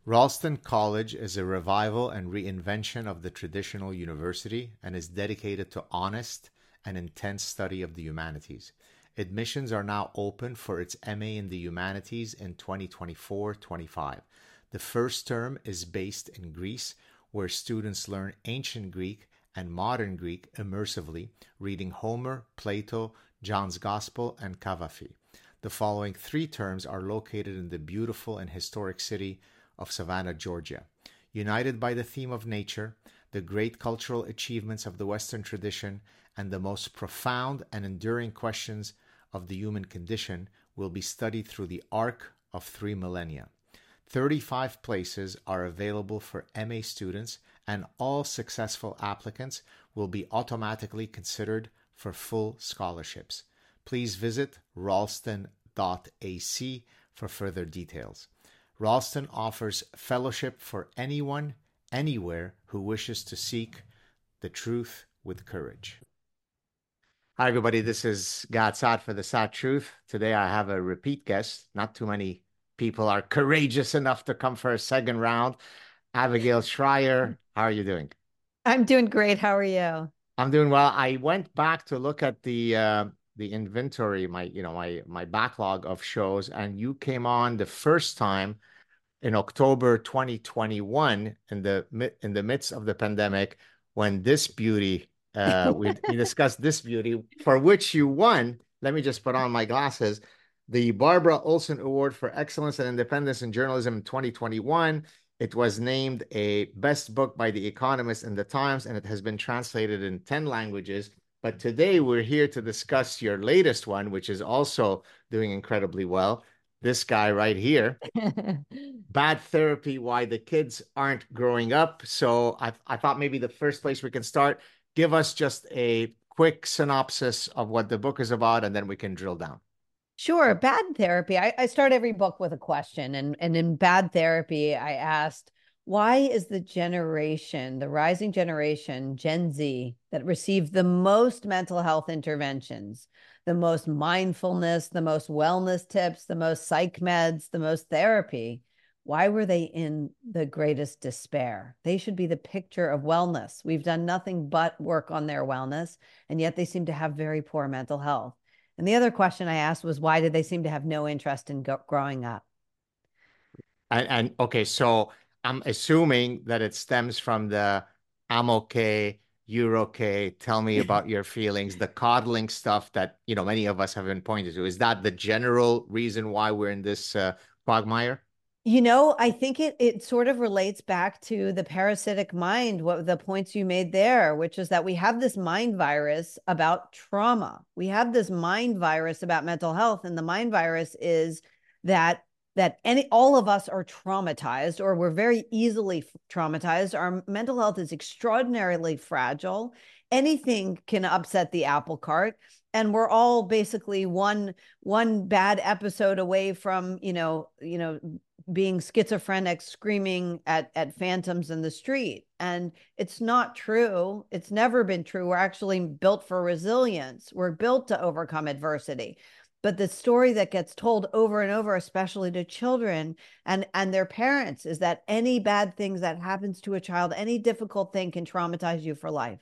Ralston College is a revival and reinvention of the traditional university and is dedicated to honest and intense study of the humanities. Admissions are now open for its MA in the Humanities in 2024-25. The first term is based in Greece, where students learn ancient Greek and modern Greek immersively, reading Homer, Plato, John's Gospel, and Cavafy. The following three terms are located in the beautiful and historic city of Savannah, Georgia. United by the theme of nature, the great cultural achievements of the Western tradition, and the most profound and enduring questions of the human condition will be studied through the arc of 3 millennia. 35 places are available for MA students, and all successful applicants will be automatically considered for full scholarships. Please visit ralston.ac for further details. Ralston offers fellowship for anyone, anywhere who wishes to seek the truth with courage. Hi, everybody. This is Gad Saad for the Saad Truth. Today I have a repeat guest. Not too many people are courageous enough to come for a second round. Abigail Schreier, how are you doing? I'm doing great. How are you? I'm doing well. I went back to look at the inventory, my backlog of shows, and you came on the first time in October 2021 in the midst of the pandemic when this beauty we discussed this beauty for which you won. Let me just put on my glasses. The Barbara Olson Award for Excellence and Independence in Journalism in 2021. It was named a best book by The Economist and The Times, and it has been translated in 10 languages. But today we're here to discuss your latest one, which is also doing incredibly well. This guy right here, Bad Therapy, Why the Kids Aren't Growing Up. So I thought maybe the first place we can start, give us just a quick synopsis of what the book is about, and then we can drill down. Sure. Bad therapy. I start every book with a question. And in bad therapy, I asked, why is the rising generation, Gen Z, that received the most mental health interventions, the most mindfulness, the most wellness tips, the most psych meds, the most therapy? Why were they in the greatest despair? They should be the picture of wellness. We've done nothing but work on their wellness, and yet they seem to have very poor mental health. And the other question I asked was, why did they seem to have no interest in growing up? And okay, so I'm assuming that it stems from the I'm okay, you're okay, tell me about your feelings, the coddling stuff that, many of us have been pointed to. Is that the general reason why we're in this quagmire? I think it sort of relates back to the parasitic mind, what the points you made there, which is that we have this mind virus about trauma. We have this mind virus about mental health, and the mind virus is that any all of us are traumatized, or we're very easily traumatized. Our mental health is extraordinarily fragile. Anything can upset the apple cart, and we're all basically one bad episode away from being schizophrenic, screaming at phantoms in the street. And it's not true. It's never been true. We're actually built for resilience. We're built to overcome adversity. But the story that gets told over and over, especially to children and their parents, is that any bad things that happens to a child, any difficult thing can traumatize you for life.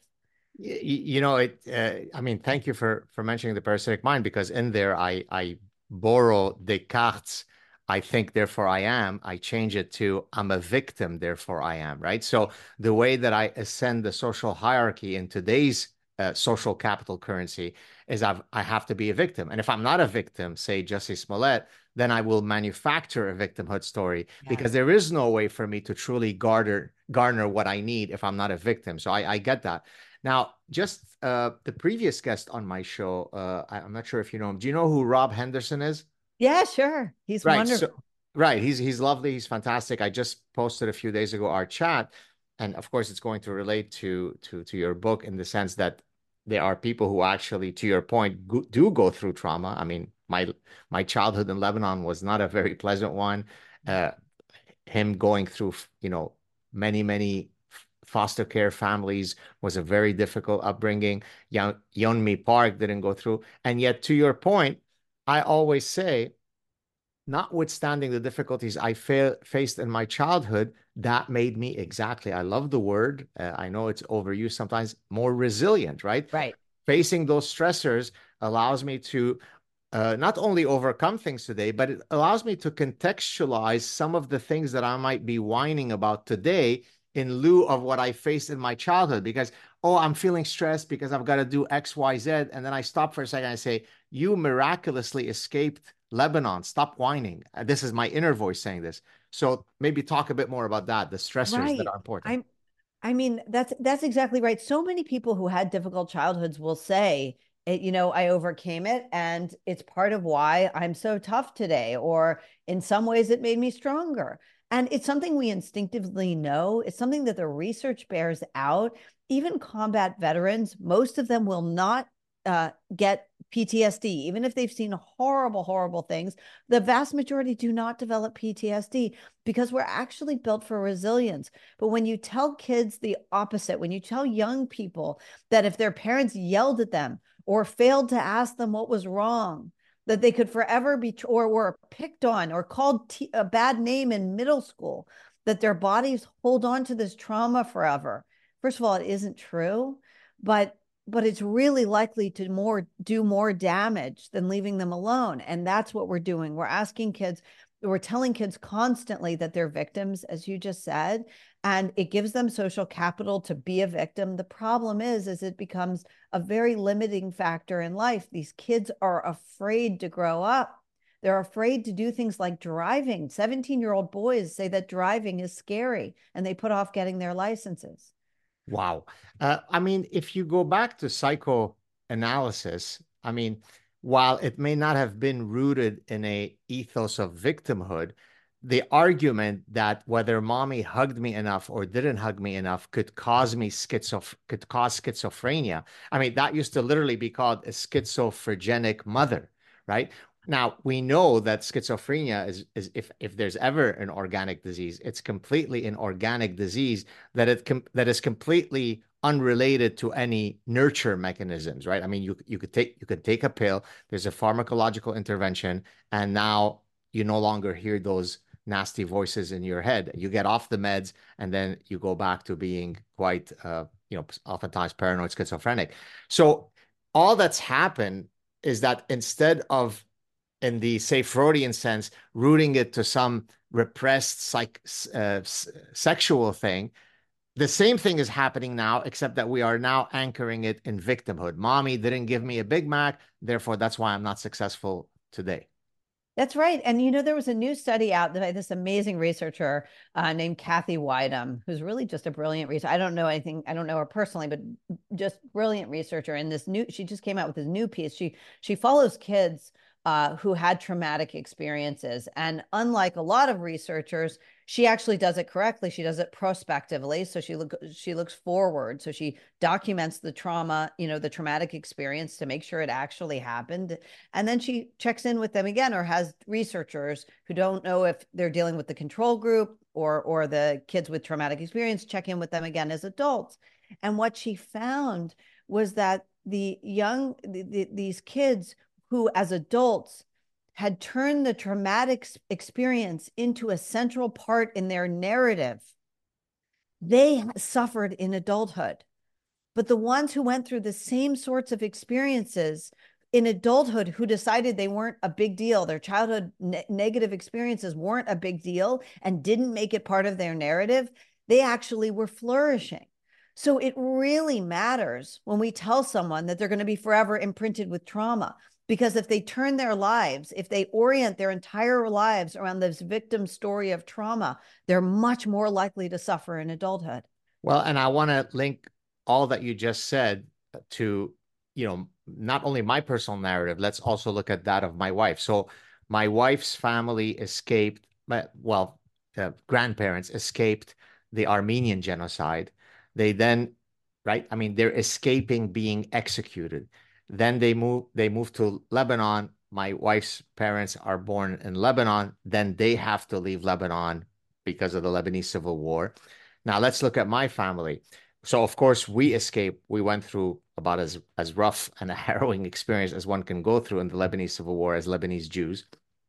I mean, thank you for mentioning the parasitic mind, because in there I borrow Descartes' I think, therefore I am. I change it to I'm a victim, therefore I am, right? So the way that I ascend the social hierarchy in today's social capital currency is I have to be a victim. And if I'm not a victim, say Jussie Smollett, then I will manufacture a victimhood story, Yeah. because there is no way for me to truly garner what I need if I'm not a victim. So I get that. Now, just the previous guest on my show, I'm not sure if you know him. Do you know who Rob Henderson is? Yeah, sure. He's Right. So wonderful. right, he's lovely, he's fantastic. I just posted a few days ago our chat, and of course it's going to relate to your book in the sense that there are people who actually, to your point, do go through trauma. I mean, my childhood in Lebanon was not a very pleasant one. Uh, Him going through, many foster care families was a very difficult upbringing. Yeonmi Park didn't go through, and yet to your point, I always say, notwithstanding the difficulties I faced in my childhood, that made me exactly, I love the word, I know it's overused sometimes, more resilient, right? Right. Facing those stressors allows me to not only overcome things today, but it allows me to contextualize some of the things that I might be whining about today in lieu of what I faced in my childhood. Because, oh, I'm feeling stressed because I've got to do X, Y, Z. And then I stop for a second and I say, you miraculously escaped Lebanon. Stop whining. This is my inner voice saying this. So maybe talk a bit more about that, the stressors that Right. are important. I'm I mean, that's exactly right. So many people who had difficult childhoods will say, I overcame it and it's part of why I'm so tough today, or in some ways it made me stronger. And it's something we instinctively know. It's something that the research bears out. Even combat veterans, most of them will not get PTSD, even if they've seen horrible, horrible things. The vast majority do not develop PTSD because we're actually built for resilience. But when you tell kids the opposite, when you tell young people that if their parents yelled at them or failed to ask them what was wrong, that they could forever be, or were picked on or called a bad name in middle school, that their bodies hold on to this trauma forever. First of all, it isn't true, but it's really likely to do more damage than leaving them alone. And that's what we're doing. We're telling kids constantly that they're victims, as you just said, and it gives them social capital to be a victim. The problem is it becomes a very limiting factor in life. These kids are afraid to grow up. They're afraid to do things like driving. 17-year-old boys say that driving is scary and they put off getting their licenses. Wow. I mean, if you go back to psychoanalysis, I mean, while it may not have been rooted in a ethos of victimhood, the argument that whether mommy hugged me enough or didn't hug me enough could cause schizophrenia. I mean, that used to literally be called a schizophrenic mother, right? Now we know that schizophrenia is if there's ever an organic disease, it's completely an organic disease that is completely unrelated to any nurture mechanisms, right? I mean, you could take a pill, there's a pharmacological intervention, and now you no longer hear those nasty voices in your head. You get off the meds, and then you go back to being quite, oftentimes paranoid schizophrenic. So all that's happened is that instead of, in the say Freudian sense, rooting it to some repressed sexual thing, the same thing is happening now, except that we are now anchoring it in victimhood. Mommy didn't give me a Big Mac, therefore that's why I'm not successful today. That's right. And there was a new study out by this amazing researcher named Kathy Weidem, who's really just a brilliant researcher. I don't know anything, I don't know her personally, but just brilliant researcher. And she just came out with this new piece. She follows kids who had traumatic experiences. And unlike a lot of researchers, she actually does it correctly. She does it prospectively. So she looks forward. So she documents the trauma, the traumatic experience to make sure it actually happened. And then she checks in with them again, or has researchers who don't know if they're dealing with the control group or the kids with traumatic experience, check in with them again as adults. And what she found was that these kids who as adults had turned the traumatic experience into a central part in their narrative, they suffered in adulthood. But the ones who went through the same sorts of experiences in adulthood, who decided they weren't a big deal, their childhood negative experiences weren't a big deal and didn't make it part of their narrative, they actually were flourishing. So it really matters when we tell someone that they're going to be forever imprinted with trauma. Because if they turn their lives, if they orient their entire lives around this victim story of trauma, they're much more likely to suffer in adulthood. Well, and I want to link all that you just said to, not only my personal narrative, let's also look at that of my wife. So my wife's family escaped, grandparents escaped the Armenian genocide. They then, right? I mean, they're escaping being executed. Then they move to Lebanon. My wife's parents are born in Lebanon. Then they have to leave Lebanon because of the Lebanese civil war. Now let's look at my family. So of course we escaped. We went through about as rough and a harrowing experience as one can go through in the Lebanese civil war as Lebanese Jews.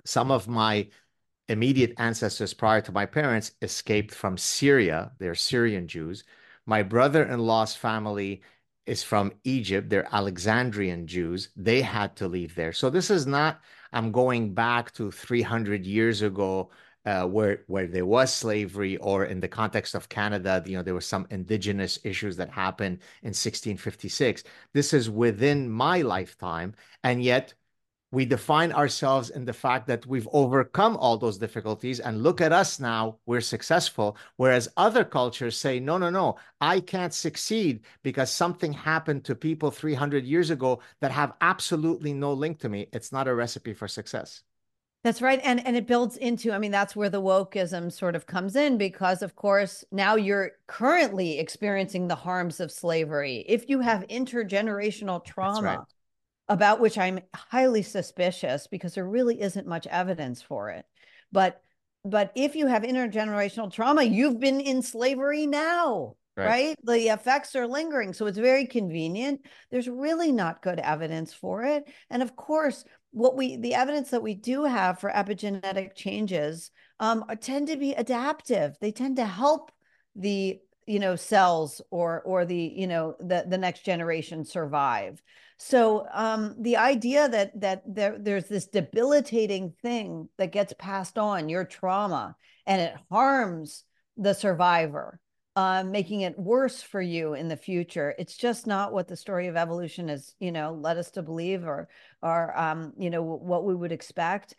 Some of my immediate ancestors prior to my parents escaped from Syria. They're Syrian Jews. My brother-in-law's family is from Egypt. They're Alexandrian Jews. They had to leave there. So this is not, I'm going back to 300 years ago, where there was slavery, or in the context of Canada, there were some indigenous issues that happened in 1656. This is within my lifetime, and yet we define ourselves in the fact that we've overcome all those difficulties, and look at us now, we're successful. Whereas other cultures say, no, no, no, I can't succeed because something happened to people 300 years ago that have absolutely no link to me. It's not a recipe for success. That's right. And it builds into, I mean, that's where the wokeism sort of comes in, because of course, now you're currently experiencing the harms of slavery. If you have intergenerational That's right. trauma, about which I'm highly suspicious because there really isn't much evidence for it. But but if you have intergenerational trauma, you've been in slavery now, Right. right? The effects are lingering. So it's very convenient. There's really not good evidence for it. And of course, the evidence that we do have for epigenetic changes tend to be adaptive. They tend to help the cells or the next generation survive. So the idea that there's this debilitating thing that gets passed on, your trauma, and it harms the survivor, making it worse for you in the future. It's just not what the story of evolution has, led us to believe, or what we would expect.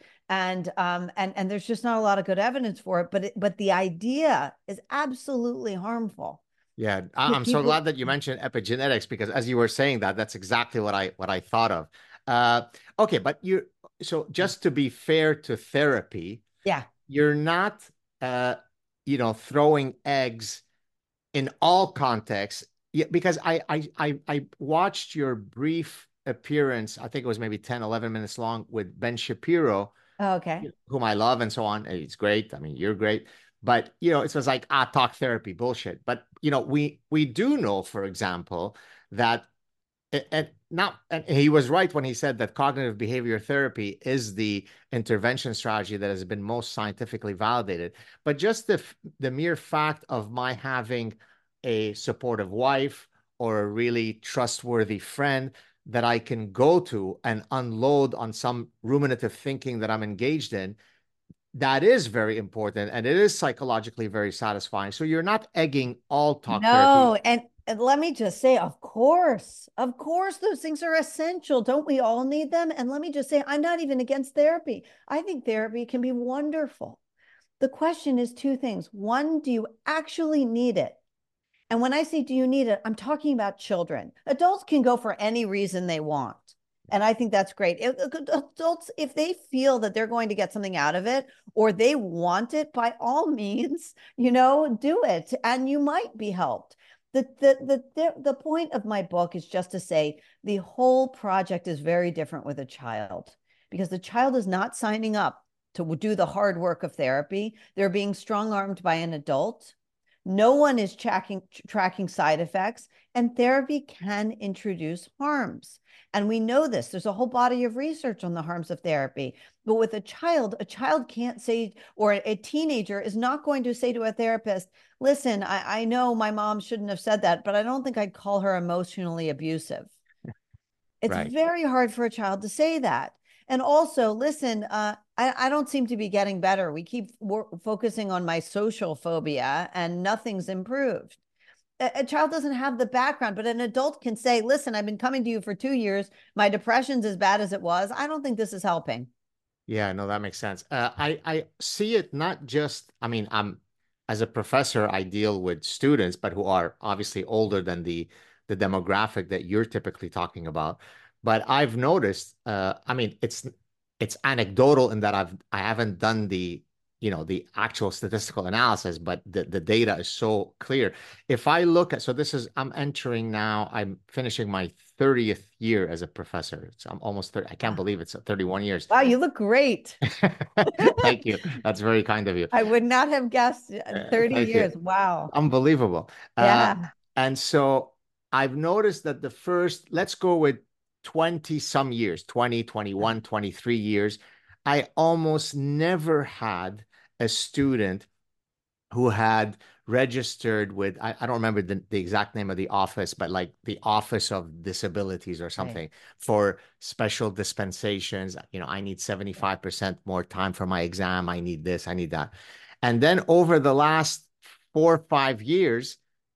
And there's just not a lot of good evidence for it. But the idea is absolutely harmful. Yeah, I'm so People, glad that you mentioned epigenetics, because as you were saying that, that's exactly what I thought of. Okay, but so just to be fair to therapy, yeah. you're not uh, throwing eggs in all contexts. Yeah, because I watched your brief appearance, I think it was maybe 10, 11 minutes long, with Ben Shapiro, Oh, okay. whom I love and so on. It's great. I mean, you're great. But it was like talk therapy bullshit. But we do know, for example, that and he was right when he said that cognitive behavior therapy is the intervention strategy that has been most scientifically validated. But just the mere fact of my having a supportive wife or a really trustworthy friend that I can go to and unload on some ruminative thinking that I'm engaged in, that is very important, and it is psychologically very satisfying. So you're not egging all talk therapy. No, and let me just say, of course, those things are essential. Don't we all need them? And let me just say, I'm not even against therapy. I think therapy can be wonderful. The question is two things. One, do you actually need it? And when I say, do you need it, I'm talking about children. Adults can go for any reason they want. And I think that's great. Adults, if they feel that they're going to get something out of it or they want it, by all means, do it. And you might be helped. The point of my book is just to say the whole project is very different with a child, because the child is not signing up to do the hard work of therapy. They're being strong armed by an adult. No one is tracking side effects, and therapy can introduce harms. And we know this. There's a whole body of research on the harms of therapy. But with a child can't say, or a teenager is not going to say to a therapist, listen, I know my mom shouldn't have said that, but I don't think I'd call her emotionally abusive. It's Right. very hard for a child to say that. And also, listen, I don't seem to be getting better. We keep focusing on my social phobia and nothing's improved. A child doesn't have the background, but an adult can say, listen, I've been coming to you for 2 years. My depression's as bad as it was. I don't think this is helping. Yeah, no, that makes sense. I see it not just, I mean, I'm as a professor, I deal with students, but who are obviously older than the demographic that you're typically talking about. But I've noticed, I mean, it's anecdotal in that I haven't done the actual statistical analysis, but the data is so clear. If I look at, so this is, I'm entering now, I'm finishing my 30th year as a professor. So I'm almost 30. I can't believe it's 31 years. Wow, you look great. Thank you. That's very kind of you. I would not have guessed 30 Thank you. years. Wow. Unbelievable. Yeah. And so I've noticed that the first, let's go with 20 some years, 20, 21, 23 years. I almost never had a student who had registered with, I don't remember the exact name of the office, but like the Office of Disabilities or Right. something for special dispensations. I need 75% more time for my exam. I need this, I need that. And then over the last 4 or 5 years,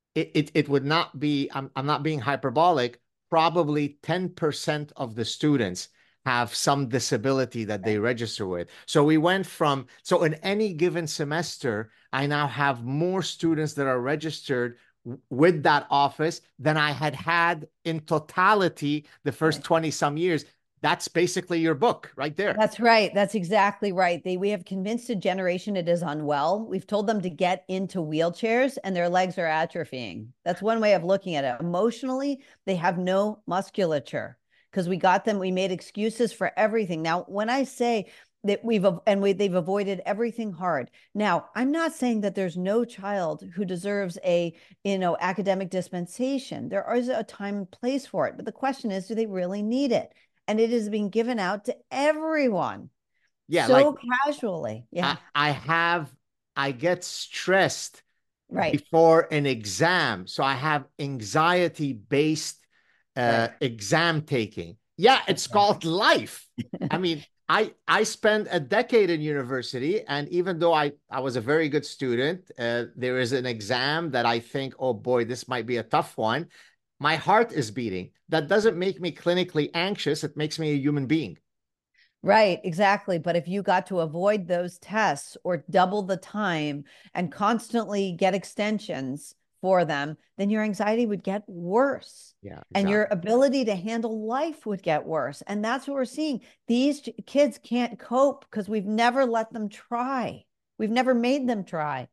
it would not be, I'm not being hyperbolic, probably 10% of the students have some disability that they Right. register with. So we went from, so in any given semester, I now have more students that are registered with that office than I had had in totality the first Right. 20 some years. That's basically your book right there. That's right. That's exactly right. We have convinced a generation it is unwell. We've told them to get into wheelchairs and their legs are atrophying. That's one way of looking at it. Emotionally, they have no musculature because we got them, we made excuses for everything. Now, when I say that they've avoided everything hard. Now, I'm not saying that there's no child who deserves a, academic dispensation. There is a time and place for it, but the question is, do they really need it? And it is being given out to everyone Yeah, like so casually. I, Yeah, I have, I get stressed right, before an exam. So I have anxiety based right. exam taking. Yeah, That's it's called life. I mean, I spent a decade in university, and even though I was a very good student, there is an exam that I think, oh boy, this might be a tough one. My heart is beating. That doesn't make me clinically anxious. It makes me a human being. Right, exactly. But if you got to avoid those tests or double the time and constantly get extensions for them, then your anxiety would get worse Yeah, and your exactly. ability to handle life would get worse. And that's what we're seeing. These kids can't cope because we've never let them try. We've never made them try.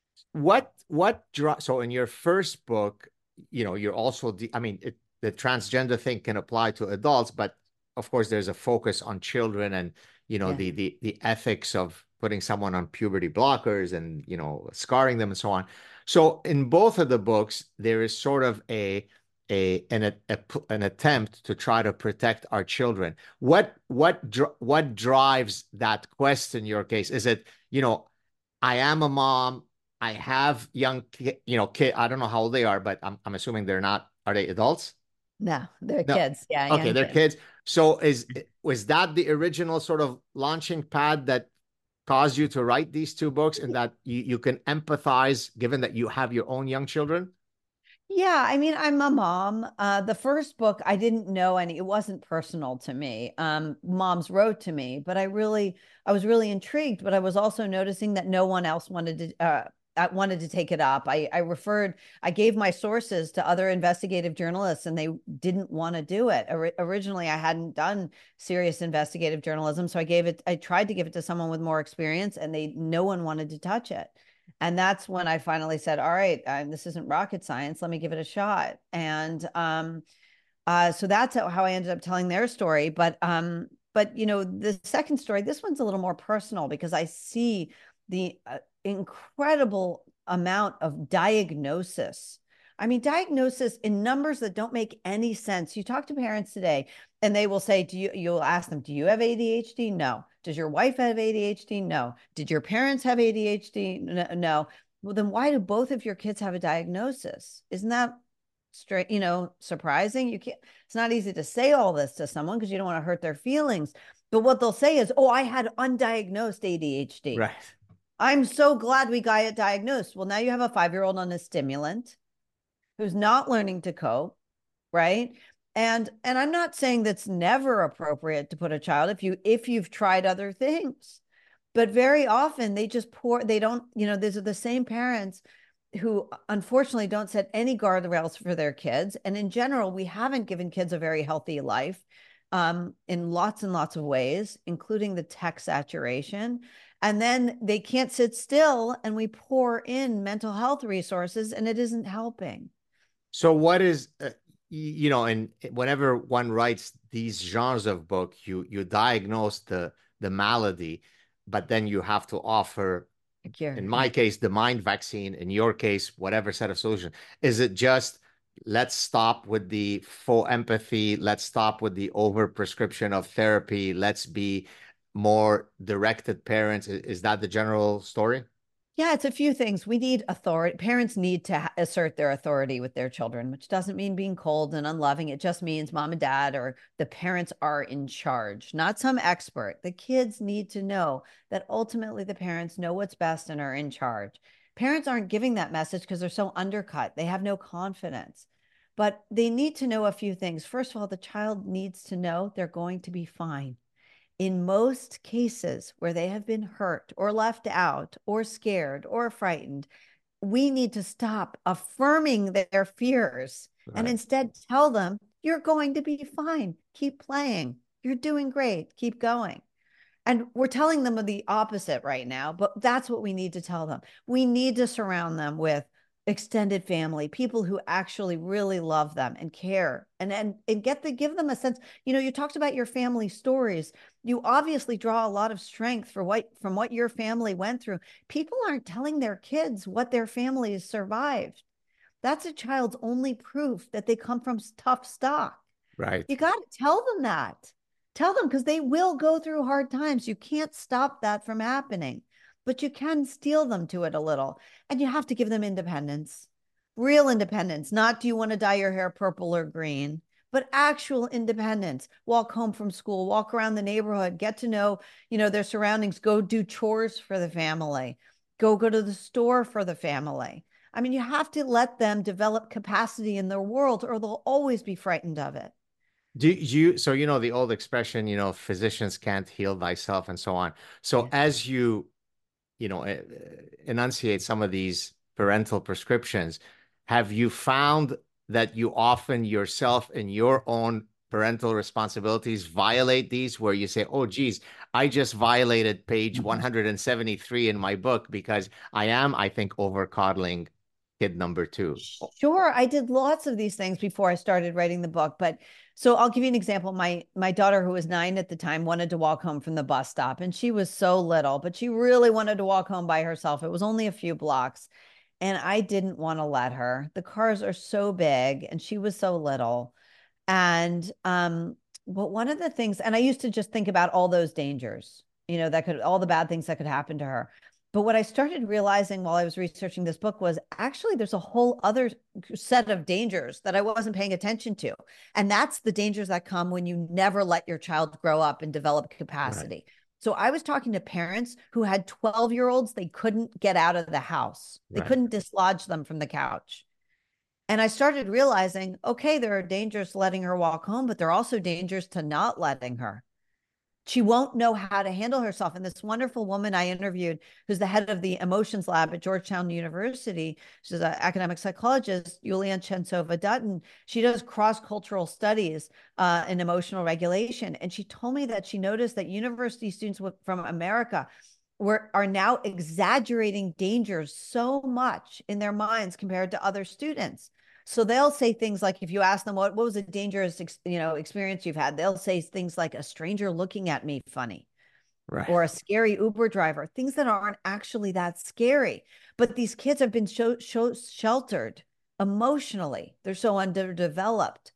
So in your first book, you're also I mean, the transgender thing can apply to adults, but of course there's a focus on children and Yeah. the ethics of putting someone on puberty blockers and scarring them and so on. So in both of the books, there is sort of an attempt to try to protect our children. What drives that quest in your case? Is it, I am a mom. I have young, kid. I don't know how old they are, but I'm assuming they're not. Are they adults? No, they're No. kids. Yeah, Okay, young they're kids. kids. So was that the original sort of launching pad that caused you to write these two books, and that you can empathize, given that you have your own young children? Yeah, I mean, I'm a mom. The first book, I didn't know any, it wasn't personal to me. Moms wrote to me, but I was really intrigued, but I was also noticing that no one else wanted to take it up. I gave my sources to other investigative journalists and they didn't want to do it. Originally, I hadn't done serious investigative journalism. So I tried to give it to someone with more experience and no one wanted to touch it. And that's when I finally said, all right, this isn't rocket science. Let me give it a shot. And so that's how I ended up telling their story. But the second story, this one's a little more personal because I see the incredible amount of diagnosis. I mean, diagnosis in numbers that don't make any sense. You talk to parents today and they will say, you'll ask them, do you have ADHD? No. Does your wife have ADHD? No. Did your parents have ADHD? No. Well, then why do both of your kids have a diagnosis? Isn't that straight, surprising? You can't, it's not easy to say all this to someone because you don't want to hurt their feelings. But what they'll say is, oh, I had undiagnosed ADHD. Right. I'm so glad we got it diagnosed. Well, now you have a 5-year-old on a stimulant who's not learning to cope, right? And I'm not saying that's never appropriate to put a child if you've tried other things. But very often they don't, these are the same parents who unfortunately don't set any guardrails for their kids. And in general, we haven't given kids a very healthy life in lots and lots of ways, including the tech saturation. And then they can't sit still, and we pour in mental health resources, and it isn't helping. So what is and whenever one writes these genres of book, you diagnose the malady, but then you have to offer, Cure, in my yeah. case, the mind vaccine, in your case, whatever set of solution. Is it just let's stop with the faux empathy, let's stop with the over prescription of therapy, let's be more directed parents? Is that the general story? Yeah, it's a few things. We need authority. Parents need to assert their authority with their children, which doesn't mean being cold and unloving. It just means mom and dad or the parents are in charge, not some expert. The kids need to know that ultimately the parents know what's best and are in charge. Parents aren't giving that message because they're so undercut. They have no confidence. But they need to know a few things. First of all, the child needs to know they're going to be fine. In most cases where they have been hurt or left out or scared or frightened, we need to stop affirming their fears and Right. instead tell them, you're going to be fine. Keep playing. You're doing great. Keep going. And we're telling them the opposite right now, but that's what we need to tell them. We need to surround them with extended family, people who actually really love them and care and give them a sense. You talked about your family stories. You obviously draw a lot of strength from what your family went through. People aren't telling their kids what their families survived. That's a child's only proof that they come from tough stock. Right. You got to tell them that. Tell them because they will go through hard times. You can't stop that from happening, but you can steel them to it a little. And you have to give them independence, real independence. Not do you want to dye your hair purple or green, but actual independence. Walk home from school, walk around the neighborhood, get to know, their surroundings, go do chores for the family, go to the store for the family. I mean, you have to let them develop capacity in their world or they'll always be frightened of it. Do you, so you know the old expression, physicians can't heal thyself and so on. So Yeah. as you, enunciate some of these parental prescriptions, have you found that you often yourself in your own parental responsibilities violate these where you say, oh, geez, I just violated page 173 in my book because I think, over coddling kid number two. Sure, I did lots of these things before I started writing the book, but so I'll give you an example. My daughter, who was 9 at the time, wanted to walk home from the bus stop, and she was so little, but she really wanted to walk home by herself. It was only a few blocks, and I didn't want to let her. The cars are so big, and she was so little. And but one of the things, and I used to just think about all those dangers, all the bad things that could happen to her. But what I started realizing while I was researching this book was actually there's a whole other set of dangers that I wasn't paying attention to. And that's the dangers that come when you never let your child grow up and develop Right, capacity. So I was talking to parents who had 12-year-olds, they couldn't get out of the house. They right. couldn't dislodge them from the couch. And I started realizing, okay, there are dangers to letting her walk home, but there are also dangers to not letting her. She won't know how to handle herself. And this wonderful woman I interviewed, who's the head of the emotions lab at Georgetown University, she's an academic psychologist, Yulian Chensova Dutton. She does cross-cultural studies in emotional regulation. And she told me that she noticed that university students from America are now exaggerating dangers so much in their minds compared to other students. So they'll say things like, if you ask them what was a dangerous experience you've had, they'll say things like a stranger looking at me funny Right. or a scary Uber driver, things that aren't actually that scary. But these kids have been sheltered emotionally. They're so underdeveloped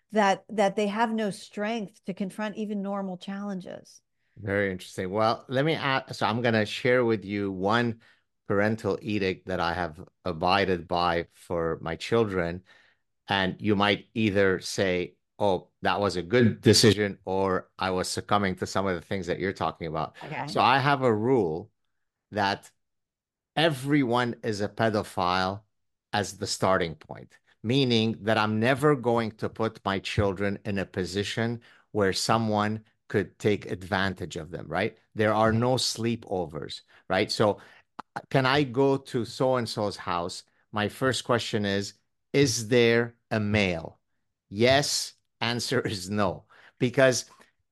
that they have no strength to confront even normal challenges. Very interesting. Well, let me ask. So I'm going to share with you one parental edict that I have abided by for my children. And you might either say, oh, that was a good decision, or I was succumbing to some of the things that you're talking about. Okay. So I have a rule that everyone is a pedophile as the starting point, meaning that I'm never going to put my children in a position where someone could take advantage of them, right? There are Okay. no sleepovers, right? So, can I go to so and so's house? My first question is there a male? Yes, answer is no, because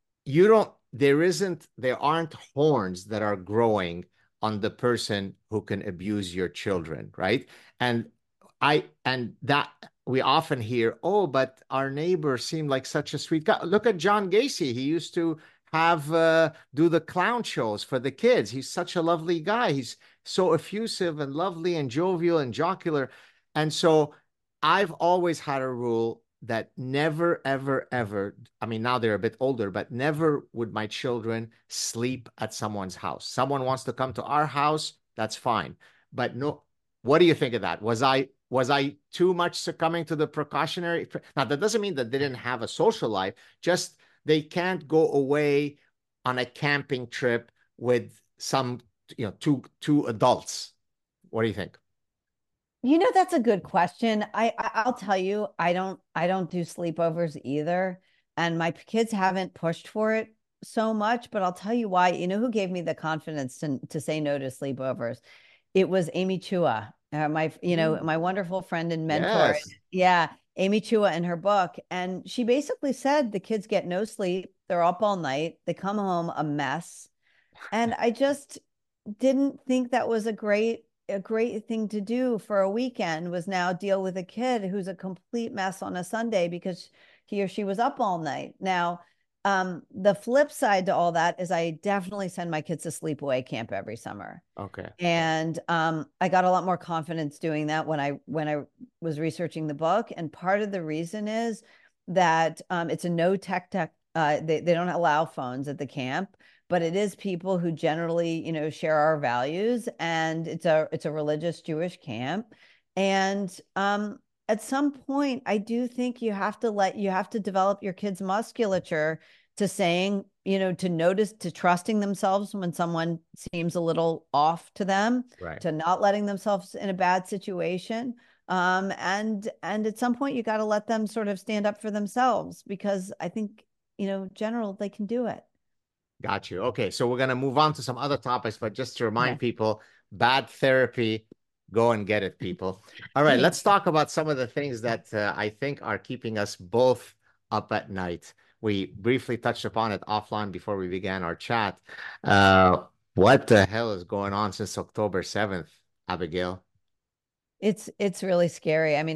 there aren't horns that are growing on the person who can abuse your children, right? And and that we often hear, oh, but our neighbor seemed like such a sweet guy. Look at John Gacy. He used to have do the clown shows for the kids. He's such a lovely guy. He's so effusive and lovely and jovial and jocular. And so I've always had a rule that never, ever, ever, I mean, now they're a bit older, but never would my children sleep at someone's house. Someone wants to come to our house, that's fine. But no, what do you think of that? Was I too much succumbing to the precautionary? Now, that doesn't mean that they didn't have a social life, just they can't go away on a camping trip with some, two adults. What do you think? That's a good question. I'll tell you, I don't do sleepovers either, and my kids haven't pushed for it so much, but I'll tell you why. You know who gave me the confidence to say no to sleepovers? It was Amy Chua, my wonderful friend and mentor. Yes. Yeah, Amy Chua in her book, and she basically said the kids get no sleep, they're up all night, they come home a mess, and I just didn't think that was a great thing to do for a weekend, was now deal with a kid who's a complete mess on a Sunday because he or she was up all night. Now, the flip side to all that is I definitely send my kids to sleepaway camp every summer. Okay. And I got a lot more confidence doing that when I was researching the book. And part of the reason is that it's a no tech. They don't allow phones at the camp, but it is people who generally share our values, and it's a religious Jewish camp. And at some point, I do think you have to develop your kids' musculature to saying, to notice, to trusting themselves when someone seems a little off to them, Right. to not letting themselves in a bad situation. And at some point you got to let them sort of stand up for themselves, because I think, general, they can do it. Got you. Okay, so we're gonna move on to some other topics, but just to remind Okay. people, bad therapy, go and get it, people. All right, let's talk about some of the things that I think are keeping us both up at night. We briefly touched upon it offline before we began our chat. What the hell is going on since October 7th, Abigail? It's really scary. I mean,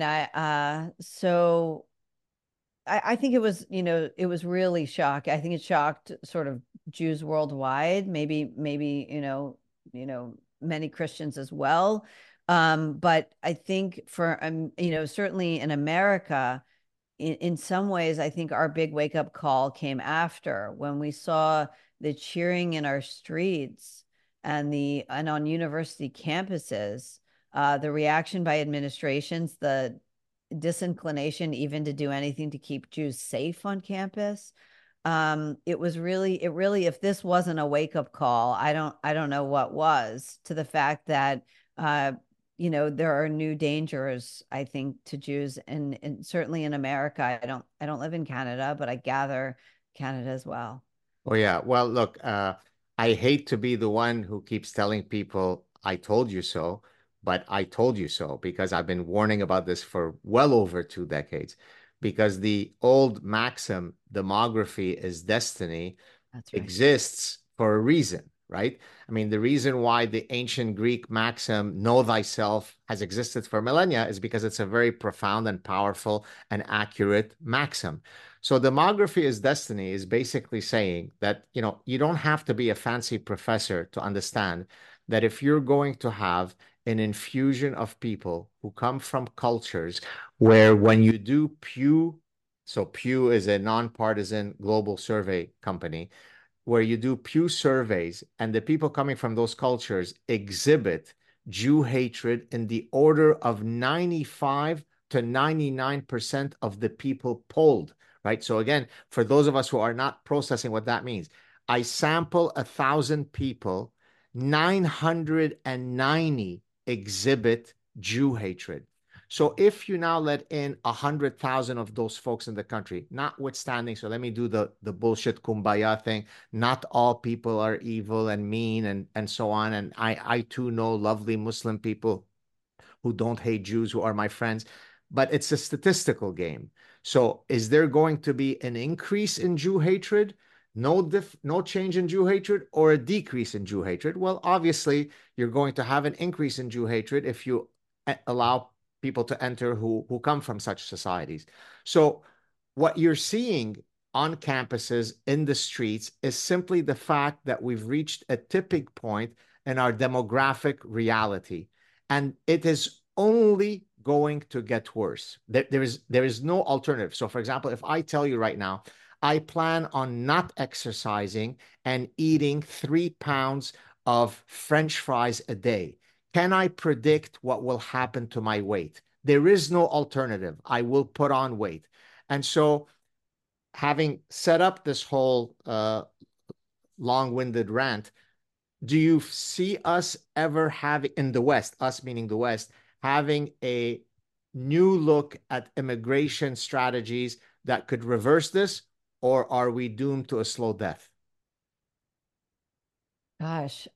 I think it was really shock. I think it shocked sort of Jews worldwide, maybe, many Christians as well. But I think for certainly in America, in some ways, I think our big wake up call came after when we saw the cheering in our streets and on university campuses, the reaction by administrations, the disinclination even to do anything to keep Jews safe on campus. It really, if this wasn't a wake up call, I don't know what was, to the fact that, there are new dangers, I think, to Jews, and certainly in America. I don't live in Canada, but I gather Canada as well. Oh yeah. Well, look, I hate to be the one who keeps telling people I told you so, but I told you so because I've been warning about this for well over 2 decades. Because the old maxim, demography is destiny, That's right. exists for a reason, right? I mean, the reason why the ancient Greek maxim, know thyself, has existed for millennia is because it's a very profound and powerful and accurate maxim. So demography is destiny is basically saying that, you don't have to be a fancy professor to understand that if you're going to have an infusion of people who come from cultures where when you do Pew, so Pew is a nonpartisan global survey company, where you do Pew surveys and the people coming from those cultures exhibit Jew hatred in the order of 95 to 99% of the people polled, right? So again, for those of us who are not processing what that means, I sample 1,000 people, 990 exhibit Jew hatred. So if you now let in 100,000 of those folks in the country, notwithstanding, so let me do the bullshit kumbaya thing. Not all people are evil and mean and so on. And I too know lovely Muslim people who don't hate Jews, who are my friends, but it's a statistical game. So is there going to be an increase in Jew hatred? No change in Jew hatred, or a decrease in Jew hatred? Well, obviously, you're going to have an increase in Jew hatred if you allow people to enter who come from such societies. So what you're seeing on campuses in the streets is simply the fact that we've reached a tipping point in our demographic reality. And it is only going to get worse. There is no alternative. So, for example, if I tell you right now, I plan on not exercising and eating 3 pounds of French fries a day, can I predict what will happen to my weight? There is no alternative. I will put on weight. And so, having set up this whole long-winded rant, do you see us ever having in the West, us meaning the West, having a new look at immigration strategies that could reverse this, or are we doomed to a slow death? Gosh,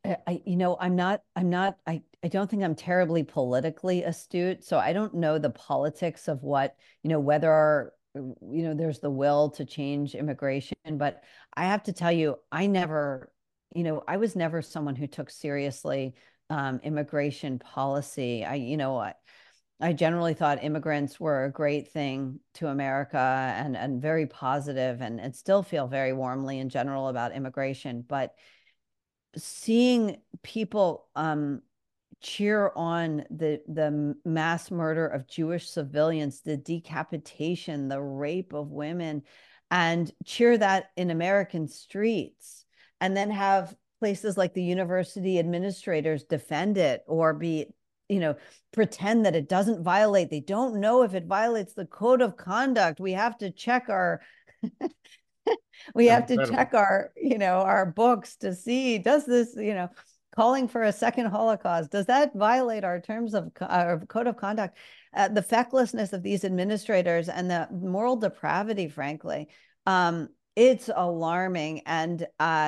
I don't think I'm terribly politically astute. So I don't know the politics of what, whether, there's the will to change immigration. But I have to tell you, I was never someone who took seriously immigration policy. I generally thought immigrants were a great thing to America and very positive and still feel very warmly in general about immigration. But seeing people cheer on the mass murder of Jewish civilians, the decapitation, the rape of women, and cheer that in American streets, and then have places like the university administrators defend it or pretend that it doesn't violate. They don't know if it violates the code of conduct. We have to check our we That's have to incredible. check our books to see, does this, calling for a second Holocaust, does that violate our terms of our code of conduct? The fecklessness of these administrators and the moral depravity, frankly, it's alarming. And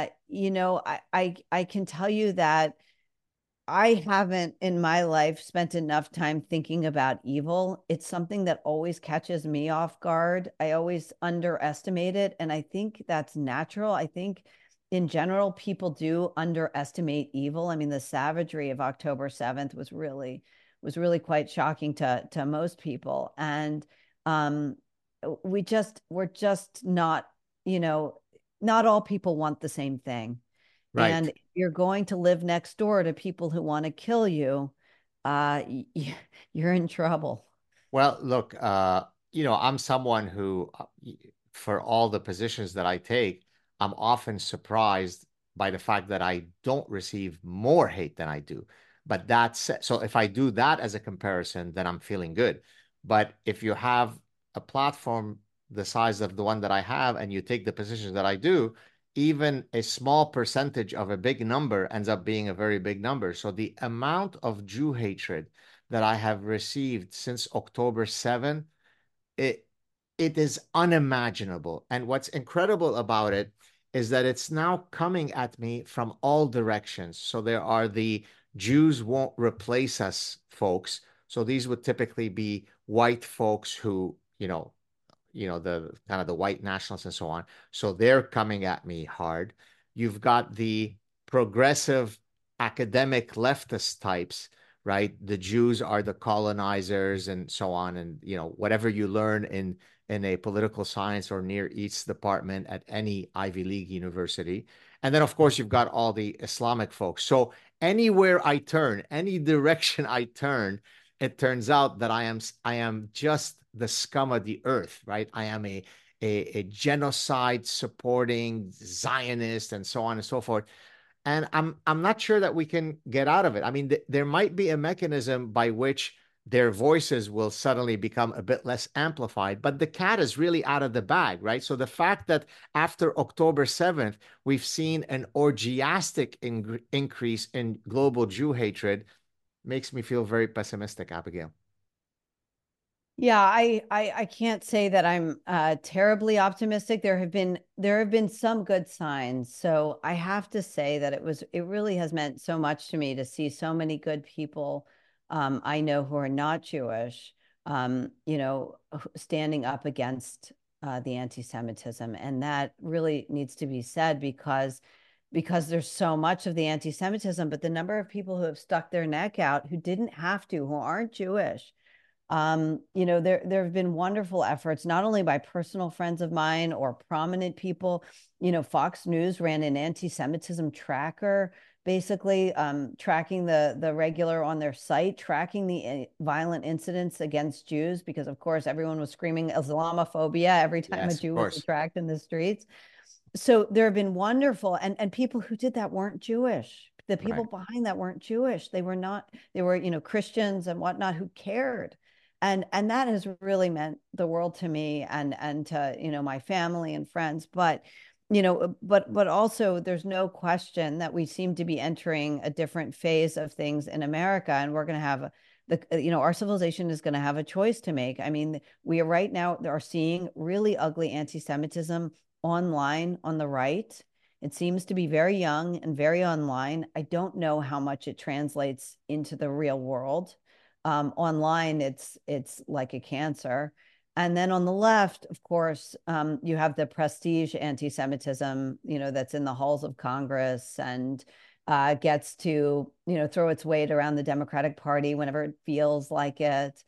I can tell you that I haven't in my life spent enough time thinking about evil. It's something that always catches me off guard. I always underestimate it. And I think that's natural. I think in general, people do underestimate evil. I mean, the savagery of October 7th was really quite shocking to most people. And um we're just not, you know, not all people want the same thing. Right. And if you're going to live next door to people who want to kill you, you're in trouble. Well, look, I'm someone who, for all the positions that I take, I'm often surprised by the fact that I don't receive more hate than I do. But so if I do that as a comparison, then I'm feeling good. But if you have a platform the size of the one that I have and you take the positions that I do, even a small percentage of a big number ends up being a very big number. So the amount of Jew hatred that I have received since October 7, it it is unimaginable. And what's incredible about it is that it's now coming at me from all directions. So there are the Jews won't replace us folks. So these would typically be white folks who, the kind of the white nationalists and so on. So they're coming at me hard. You've got the progressive academic leftist types, right? The Jews are the colonizers and so on. And, whatever you learn in a political science or Near East department at any Ivy League university. And then, of course, you've got all the Islamic folks. So anywhere I turn, any direction I turn, it turns out that I am just the scum of the earth, right? I am a genocide supporting Zionist and so on and so forth. And I'm not sure that we can get out of it. I mean, there might be a mechanism by which their voices will suddenly become a bit less amplified, but the cat is really out of the bag, right? So the fact that after October 7th, we've seen an orgiastic increase in global Jew hatred makes me feel very pessimistic, Abigail. Yeah, I can't say that I'm terribly optimistic. There have been some good signs. So I have to say that it really has meant so much to me to see so many good people I know who are not Jewish, standing up against the anti-Semitism. And that really needs to be said because there's so much of the anti-Semitism, but the number of people who have stuck their neck out who didn't have to, who aren't Jewish, there have been wonderful efforts, not only by personal friends of mine or prominent people. Fox News ran an anti-Semitism tracker basically tracking the regular on their site, tracking the violent incidents against Jews, because of course everyone was screaming Islamophobia every time a Yes, of Jew was course. tracked in the streets. So there have been wonderful, and people who did that weren't Jewish. The people Right. behind that weren't Jewish. They were not, they were, Christians and whatnot who cared. And that has really meant the world to me and to, my family and friends. But but also there's no question that we seem to be entering a different phase of things in America, and we're going to have our civilization is going to have a choice to make. I mean, we are right now are seeing really ugly anti-Semitism online on the right. It seems to be very young and very online. I don't know how much it translates into the real world. Online, it's like a cancer. And then on the left, of course, you have the prestige anti-Semitism, that's in the halls of Congress and gets to, throw its weight around the Democratic Party whenever it feels like it.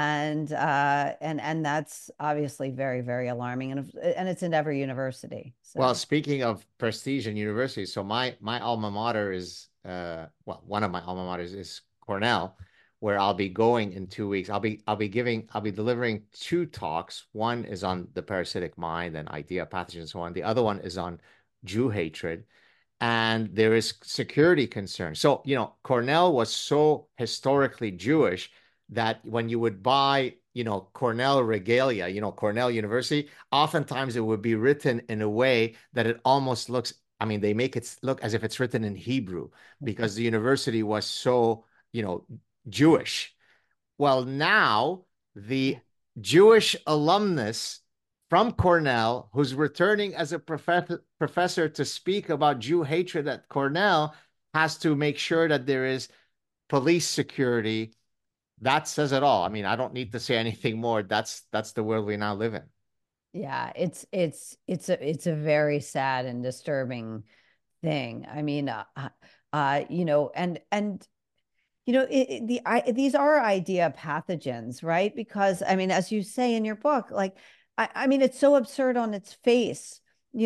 And that's obviously very, very alarming. And it's in every university. Well, So speaking of prestige and universities, so my alma mater is well, one of my alma maters is Cornell, where I'll be going in 2 weeks. I'll be delivering two talks. One is on the parasitic mind and idea pathogens and so on. The other one is on Jew hatred. And there is security concern. So, Cornell was so historically Jewish that when you would buy, Cornell regalia, Cornell University, oftentimes it would be written in a way that it almost looks, I mean, they make it look as if it's written in Hebrew because the university was so, Jewish. Well, now the Jewish alumnus from Cornell, who's returning as a professor to speak about Jew hatred at Cornell, has to make sure that there is police security. That says it all. I mean, I don't need to say anything more. That's the world we now live in. yeah, it's a very sad and disturbing thing. I mean, and these are idea pathogens, right? Because I mean, as you say in your book, like, I mean, it's so absurd on its face.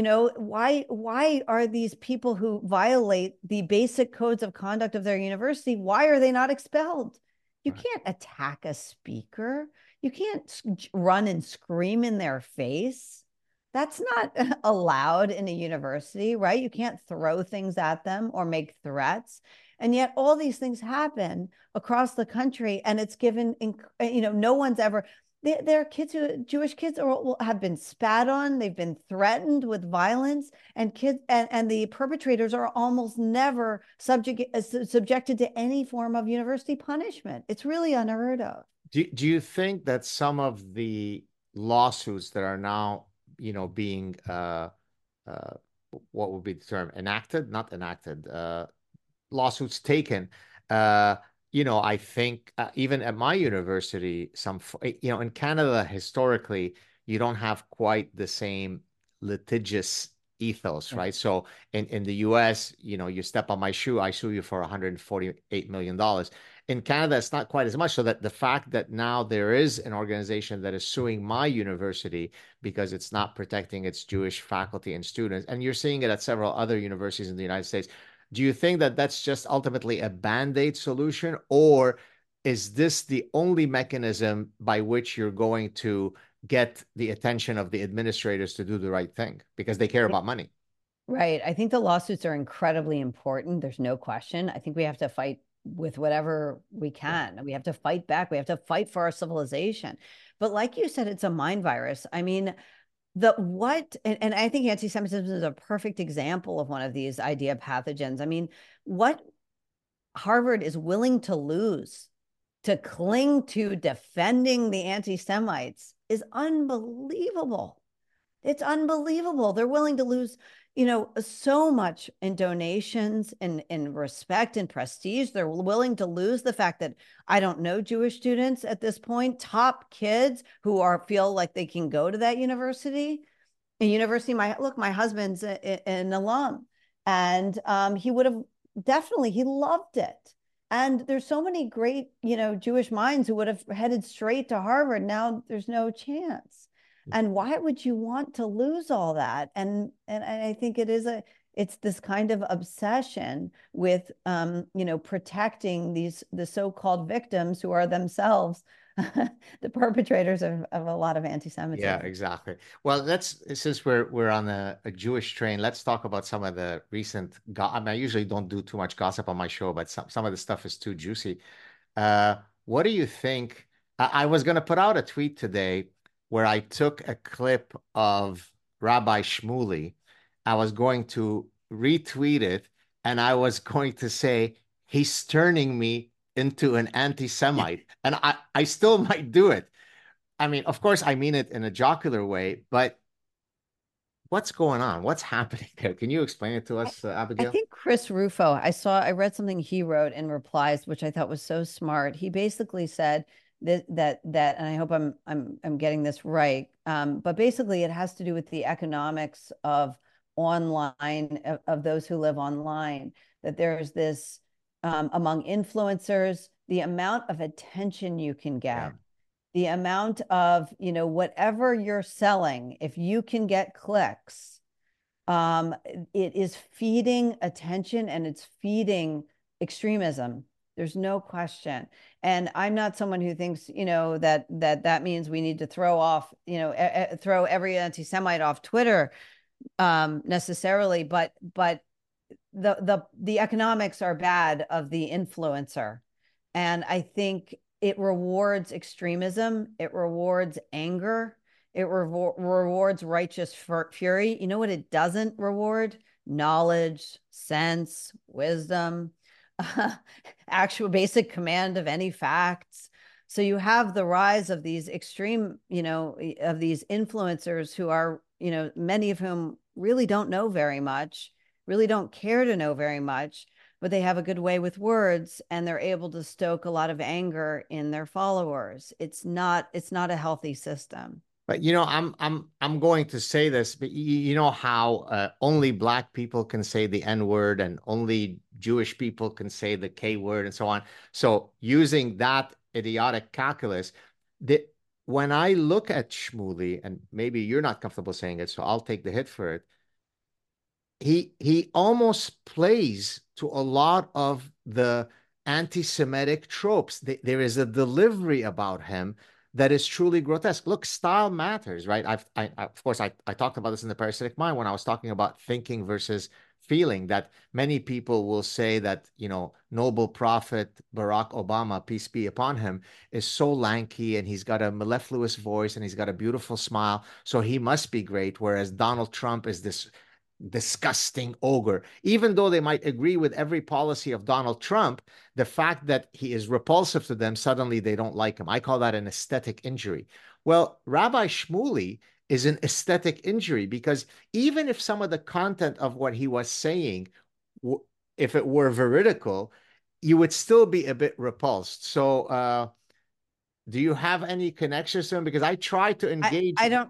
Why are these people who violate the basic codes of conduct of their university, why are they not expelled? You Right. can't attack a speaker. You can't run and scream in their face. That's not allowed in a university, right? You can't throw things at them or make threats. And yet all these things happen across the country, and it's given, no one's ever, there are kids Jewish kids have been spat on, they've been threatened with violence, and the perpetrators are almost never subjected to any form of university punishment. It's really unheard of. Do you think that some of the lawsuits that are now, being uh, what would be the term? Enacted, not enacted, lawsuits taken. Uh, I think even at my university, in Canada, historically, you don't have quite the same litigious ethos, Right. right? So in the US, you step on my shoe, I sue you for $148 million. In Canada, it's not quite as much. So that the fact that now there is an organization that is suing my university because it's not protecting its Jewish faculty and students, and you're seeing it at several other universities in the United States. Do you think that that's just ultimately a band-aid solution, or is this the only mechanism by which you're going to get the attention of the administrators to do the right thing because they care about money? Right. I think the lawsuits are incredibly important. There's no question. I think we have to fight with whatever we Yeah. can. We have to fight back. We have to fight for our civilization. But like you said, it's a mind virus. I mean, and I think anti-Semitism is a perfect example of one of these idea pathogens. I mean, what Harvard is willing to lose to cling to defending the anti-Semites is unbelievable. It's unbelievable. They're willing to lose, so much in donations and in respect and prestige. They're willing to lose the fact that I don't know Jewish students at this point, top kids who feel like they can go to that university. A university, my husband's an alum, and he would have definitely he loved it. And there's so many great, Jewish minds who would have headed straight to Harvard. Now there's no chance. And why would you want to lose all that? And I think it is it's this kind of obsession with protecting the so-called victims who are themselves the perpetrators of a lot of Yeah, anti-Semitism. exactly. Well, let's since we're on a Jewish train, let's talk about some of the recent I mean, I usually don't do too much gossip on my show, but some of the stuff is too juicy. Uh, what do you think? I was going to put out a tweet today where I took a clip of Rabbi Shmuley. I was going to retweet it, and I was going to say he's turning me into an anti-Semite, and I still might do it. I mean, of course, I mean it in a jocular way, but what's going on? What's happening there? Can you explain it to us, I Abigail? think Chris Rufo, I read something he wrote in replies, which I thought was so smart. He basically said that, and I hope I'm getting this right. But basically, it has to do with the economics of online of those who live online. That there's this among influencers, the amount of attention you can Yeah. get, the amount of whatever you're selling, if you can get clicks, it is feeding attention and it's feeding extremism. There's no question. And I'm not someone who thinks, that means we need to throw off, throw every anti-Semite off Twitter necessarily, but the economics are bad of the influencer. And I think it rewards extremism, it rewards anger, it rewards righteous fury. You know what it doesn't reward? Knowledge, sense, wisdom, actual basic command of any facts. So you have the rise of these extreme, of these influencers who are, many of whom really don't know very much, really don't care to know very much, but they have a good way with words and they're able to stoke a lot of anger in their followers. It's not a healthy system. But I'm going to say this, but you know how only black people can say the N word and only Jewish people can say the K word and so on. So using that idiotic calculus, the when I look at Shmuley, and maybe you're not comfortable saying it, so I'll take the hit for it. He almost plays to a lot of the anti-Semitic tropes. There is a delivery about him that is truly grotesque. Look, style matters, right? Of course, I talked about this in the Parasitic Mind when I was talking about thinking versus feeling. That many people will say that noble prophet Barack Obama, peace be upon him, is so lanky and he's got a mellifluous voice and he's got a beautiful smile, so he must be great. Whereas Donald Trump is this disgusting ogre. Even though they might agree with every policy of Donald Trump, the fact that he is repulsive to them, suddenly they don't like him. I call that an aesthetic injury. Well, Rabbi Shmuley is an aesthetic injury because even if some of the content of what he was saying, if it were veridical, you would still be a bit repulsed. So, do you have any connections to him? Because I try to engage. I don't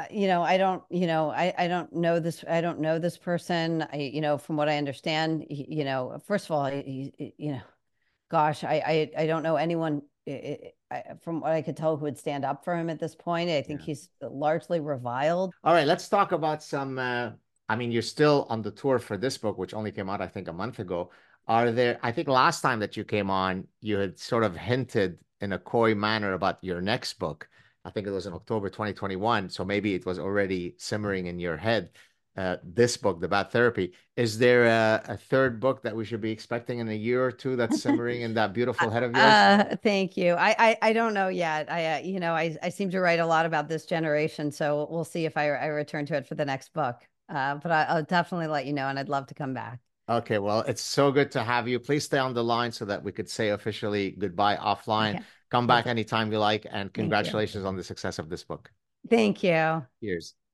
I don't know this. I don't know this person. From what I understand, first of all, gosh, I don't know anyone from what I could tell who would stand up for him at this point. I think Yeah. he's largely reviled. All right, let's talk about some. I mean, you're still on the tour for this book, which only came out, I think, a month ago. I think last time that you came on, you had sort of hinted in a coy manner about your next book. I think it was in October 2021. So maybe it was already simmering in your head. This book, The Bad Therapy. Is there a third book that we should be expecting in a year or two that's simmering in that beautiful head of yours? Thank you. I don't know yet. I seem to write a lot about this generation, so we'll see if I return to it for the next book. But I'll definitely let you know, and I'd love to come back. Okay, well, it's so good to have you. Please stay on the line so that we could say officially goodbye offline. Okay. Come Will back do. anytime you like, and Thank you. congratulations on the success of this book. Thank you. Cheers.